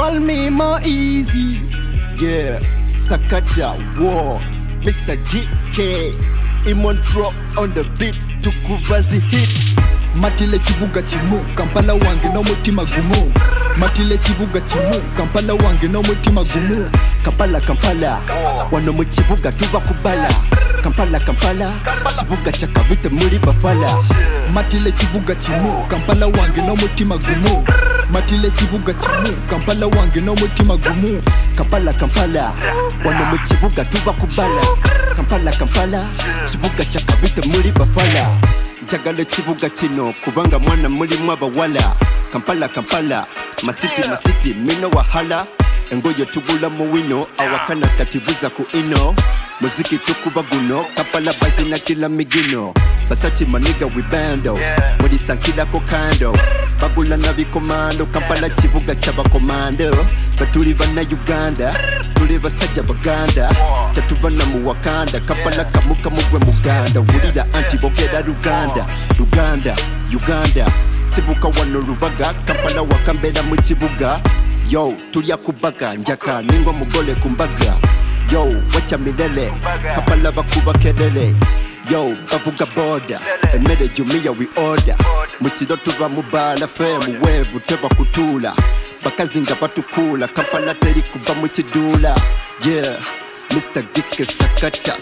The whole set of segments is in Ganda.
call me more easy. Yeah, Sakata War, Mr. GK, Imon Pro on the beat, tukubazi hit. Matile chibuga chimu, Kampala wange no mutima gumu. Matile chibuga chimu, Kampala wange no mutima gumu. Kampala, Kampala, wano mu kibuga tuba kubala. Kampala, Kampala, kibuga kyakabite muri bafala. Matile chibuga chimu, Kampala wange no mutima gumu. Matile chibuga chimu, Kampala wange no mutima gumu. Kampala, Kampala, wano mu kibuga tuba kubala. Kampala, Kampala, kibuga kyakabite muri bafala. Njagala kibuga kino kubanga mwana mulimu abawala. Kampala, Kampala, masiti mino wahala. Engoyo tugula mu wino awakana katibuza ku ino. Muziki tukuba guno Kampala bazina kila migino. Basachi maniga we bando Mwedi sankila ko kando Bagula na bikomando Kampala kibuga chaba komando Batuli bana Uganda Tuli basajja baganda Tatuvana mu Wakanda Kampala kamuka mugwe muganda Wulira anti bokeda Uganda Sibuka wano rubaga Kampala wakambera mu kibuga Yo tulya kubaga njaka ningo mugole kumbaga Yo wacha milele Kampala bakuba kedele Yo, bavuga boda Emere jumiya we order Muchiro tuba mubala Femu wevu teba kutula Bakazinga batukula Kampala teri kuba muchidula Yeah, Mr. Dike Sakata.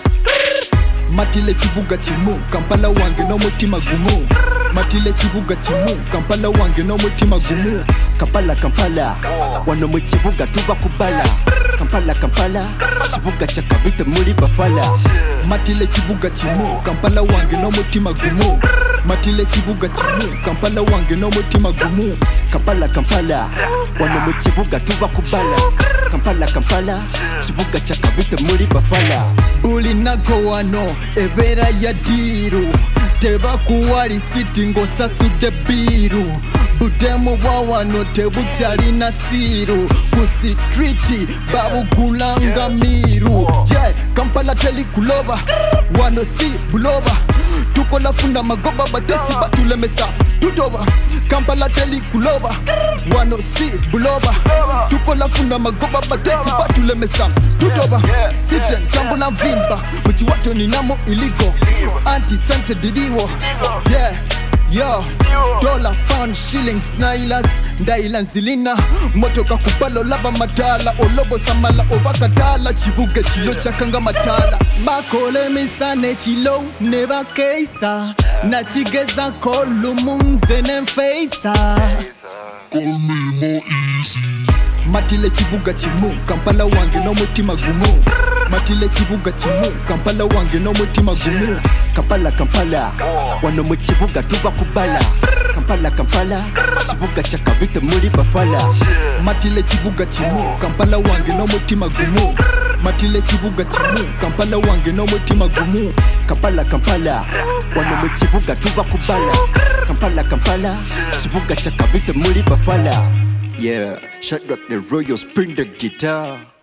Matile chibuga chimu, Kampala wange no mutima gumu. Matile chibuga chimu, Kampala wange no mutima gumu. Kampala, Kampala, wano mu kibuga tuba kubala. Kampala, Kampala, kibuga kyakabite muri bafala. Matile chibuga chimu, Kampala wange no mutima gumu. Matile chibuga chimu, Kampala wange no mutima gumu. Kampala, Kampala, wano mu kibuga tuba kubala. Kampala, Kampala, kibuga kyakabite muri bafala. Buli nago wano ebera ya diru. Teba kuwali siti ngosasude biru. Budemu wawano tebuchali na siru. Kusi triti babu kulanga miru. Yeah, Kampala teli kuloba wano si buloba. Tuko la funda magoba batesi batulemesa tutoba. Kampala teli kuloba wano si buloba. Tuko la funda magoba batesi batulemesa tutoba. Sitten tambula vimba muchi watu ni namo iligo. Anti-center didiwo. Yeah, yo, dollar, pound, shillings, nailas, ndaila nzilina. Motoka kupalo laba matala, olobo samala obakatala. Chibuga chilo chakanga matala. Bakole misane chilo neba keisa. Na chigeza kolu munze nemfeisa. Call me more easy. Matile chibuga chimu, Kampala wange no mutima gumu. Matile chibuga chimu, Kampala wange no mutima gumu. Kampala, Kampala, wano mu kibuga tuba kubala. Kampala, Kampala, kibuga kyakabite muri bafala. Matile chibuga chimu, Kampala wange no mutima gumu. Matile chibuga chimu, Kampala wange no mutima gumu. Kampala, Kampala, wano mu kibuga tuba kubala. Kampala, Kampala, kibuga kyakabite muri bafala. Yeah, shut up the royals, bring the guitar.